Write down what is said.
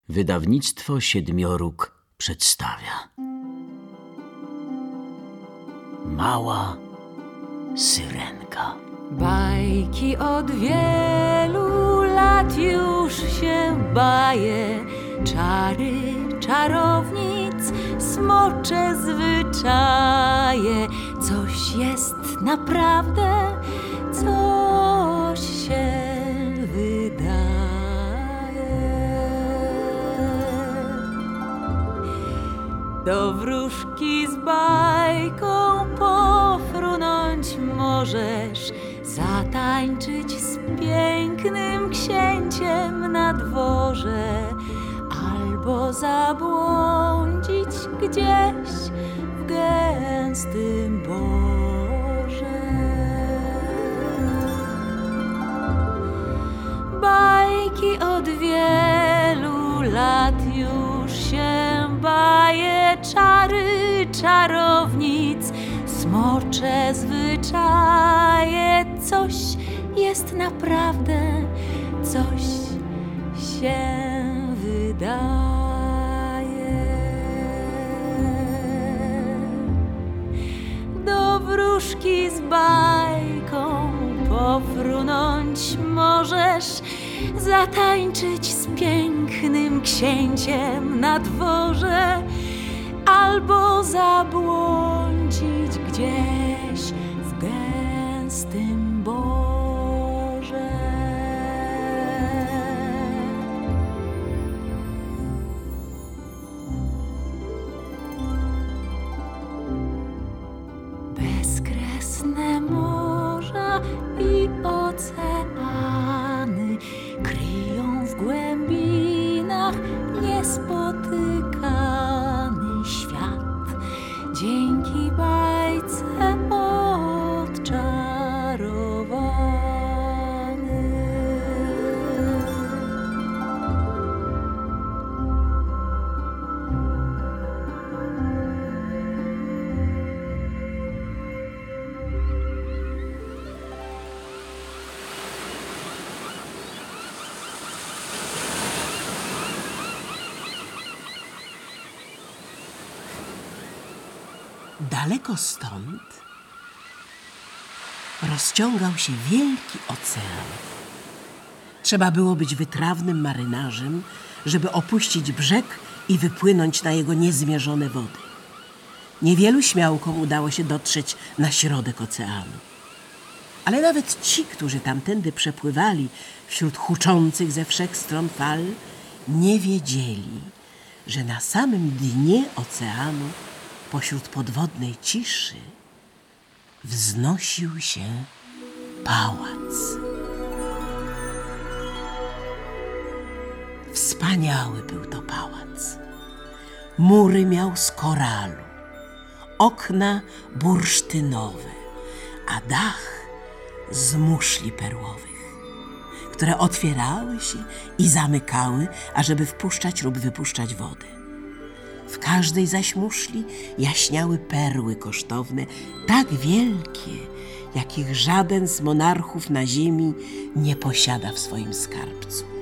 Wydawnictwo Siedmioróg przedstawia. Mała syrenka. Bajki od wielu lat już się baje, czary czarownic, smocze zwyczaje. Coś jest naprawdę, coś się wydaje. Do wróżki z bajką pofrunąć możesz, zatańczyć z pięknym księciem na dworze, albo zabłądzić gdzieś w gęstym borze. Bajki od wielu lat już się baje, czary czarownic, smocze zwyczaje. Coś jest naprawdę, coś się wydaje. Do wróżki z bajką pofrunąć możesz, zatańczyć z pięknym księciem na dworze, albo zabłądzić gdzieś w gęstym borze. Bezkresne morza i oceany kryją w głębinach niespotykany świat. Dzięki bajce odczarowany. Daleko stąd rozciągał się wielki ocean. Trzeba było być wytrawnym marynarzem, żeby opuścić brzeg i wypłynąć na jego niezmierzone wody. Niewielu śmiałkom udało się dotrzeć na środek oceanu. Ale nawet ci, którzy tamtędy przepływali wśród huczących ze wszech stron fal, nie wiedzieli, że na samym dnie oceanu, pośród podwodnej ciszy, wznosił się pałac. Wspaniały był to pałac. Mury miał z koralu, okna bursztynowe, a dach z muszli perłowych, które otwierały się i zamykały, ażeby wpuszczać lub wypuszczać wodę. W każdej zaś muszli jaśniały perły kosztowne, tak wielkie, jakich żaden z monarchów na ziemi nie posiada w swoim skarbcu.